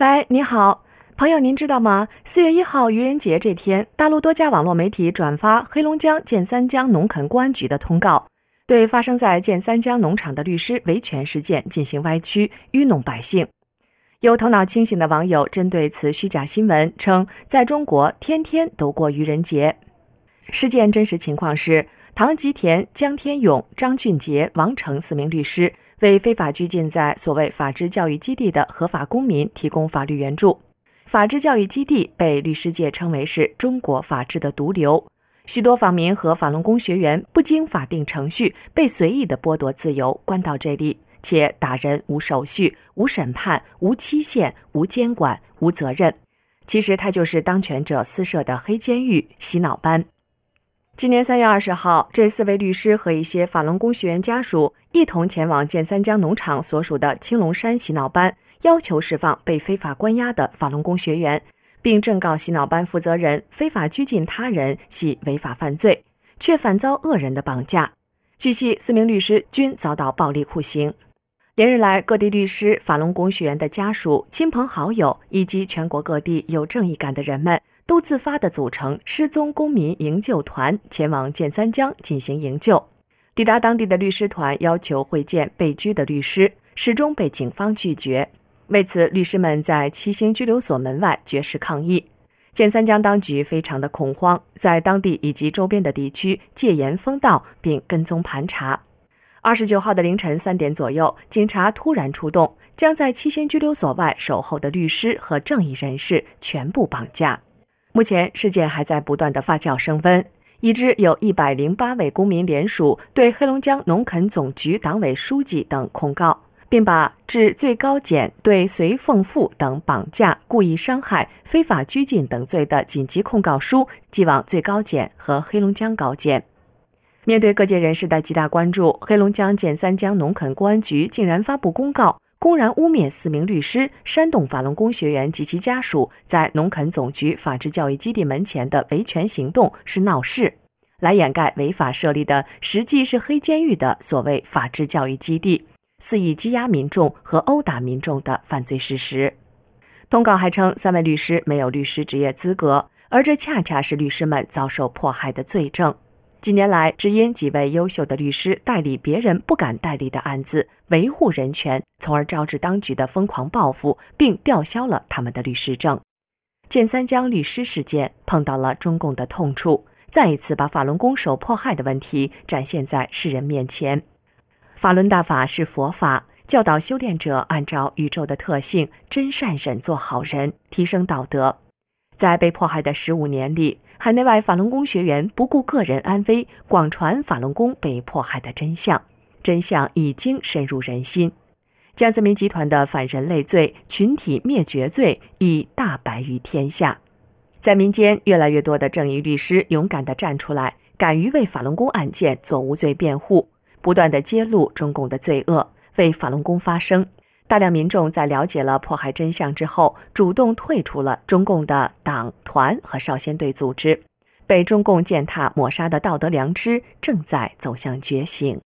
喂，你好，朋友，您知道吗？4月1号愚人节这天，大陆多家网络媒体转发黑龙江建三江农垦公安局的通告，对发生在建三江农场的律师维权事件进行歪曲，愚弄百姓。有头脑清醒的网友针对此虚假新闻称，在中国天天都过愚人节。事件真实情况是，唐吉田、江天勇、张俊杰、王成4名律师为非法拘禁在所谓法治教育基地的合法公民提供法律援助。法治教育基地被律师界称为是中国法治的毒瘤，许多访民和法轮功学员不经法定程序被随意的剥夺自由，关到这里，且打人无手续、无审判、无期限、无监管、无责任。其实它就是当权者私设的黑监狱、洗脑班。今年3月20号，这4位律师和一些法轮功学员家属一同前往建三江农场所属的青龙山洗脑班，要求释放被非法关押的法轮功学员，并正告洗脑班负责人非法拘禁他人系违法犯罪，却反遭恶人的绑架。据悉，4名律师均遭到暴力酷刑。连日来，各地律师、法轮功学员的家属、亲朋好友以及全国各地有正义感的人们都自发地组成失踪公民营救团，前往建三江进行营救。抵达当地的律师团要求会见被拘的律师，始终被警方拒绝。为此，律师们在七星拘留所门外绝食抗议。建三江当局非常的恐慌，在当地以及周边的地区戒严封道，并跟踪盘查。29号的凌晨3点左右，警察突然出动，将在七星拘留所外守候的律师和正义人士全部绑架。目前事件还在不断的发酵升温，已知有108位公民联署对黑龙江农垦总局党委书记等控告，并把致最高检对隋凤富等绑架、故意伤害、非法拘禁等罪的紧急控告书寄往最高检和黑龙江高检。面对各界人士的极大关注，黑龙江建三江农垦公安局竟然发布公告，公然污蔑4名律师煽动法轮功学员及其家属在农垦总局法治教育基地门前的维权行动是闹事，来掩盖违法设立的实际是黑监狱的所谓法治教育基地，肆意羁押民众和殴打民众的犯罪事实。通告还称，3位律师没有律师职业资格，而这恰恰是律师们遭受迫害的罪证。近年来，只因几位优秀的律师代理别人不敢代理的案子，维护人权，从而招致当局的疯狂报复，并吊销了他们的律师证。建三江律师事件碰到了中共的痛处，再一次把法轮功受迫害的问题展现在世人面前。法轮大法是佛法，教导修炼者按照宇宙的特性，真善忍做好人，提升道德。在被迫害的15年里，海内外法轮功学员不顾个人安危，广传法轮功被迫害的真相，真相已经深入人心。江泽民集团的反人类罪、群体灭绝罪已大白于天下。在民间，越来越多的正义律师勇敢地站出来，敢于为法轮功案件做无罪辩护，不断地揭露中共的罪恶，为法轮功发声。大量民众在了解了迫害真相之后，主动退出了中共的党团和少先队组织，被中共践踏抹杀的道德良知正在走向觉醒。